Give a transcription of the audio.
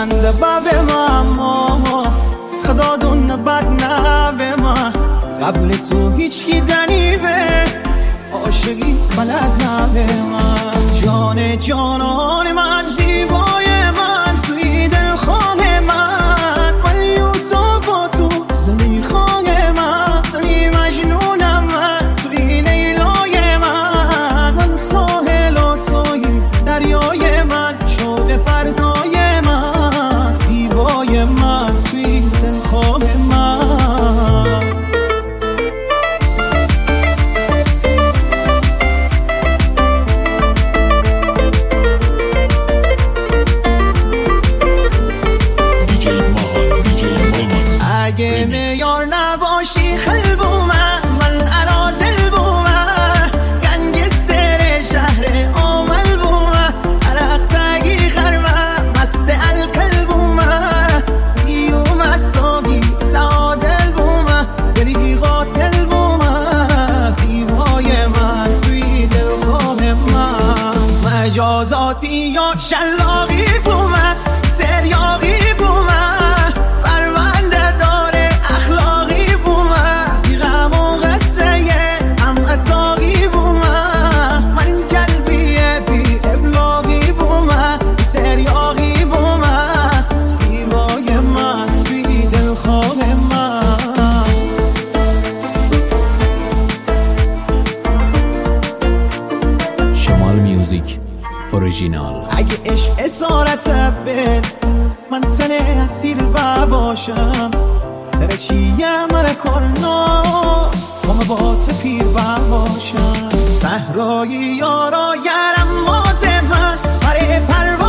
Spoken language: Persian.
خنده به ما خدا دون بد نه به من قبل تو هیچ کی دنی به عاشقی بلد نه به من جان جانان من زیبای من توی دلخواه من ولی یوسف و تو زلیخای من زلی مجنونم من توی لیلای من ساحل و توی دریای من شوق فردای من زیبای من توی دلخواه من اگه میار نباشی خلبومم من عرازل بومم گنگستر شهر آمل بومم عرق سگی خرمم مست الکل بومم سیوم استابی تعادل بومم دلی قاتل بومم زیبای من توی دلخواه من مجازاتی یا شلاقی بومم سریاقی بومم تاقی بومم من جلبیه بی ابلاغی بومم سریاقی بومم زیبای من توی دلخواه من شمال میوزیک اوریجینال اگه عشق اسارت بد من تنه اسیر باشم ترچیه مره کرنا همه با تپیر باشم صحرایی یارا یارم مازه من پره پروا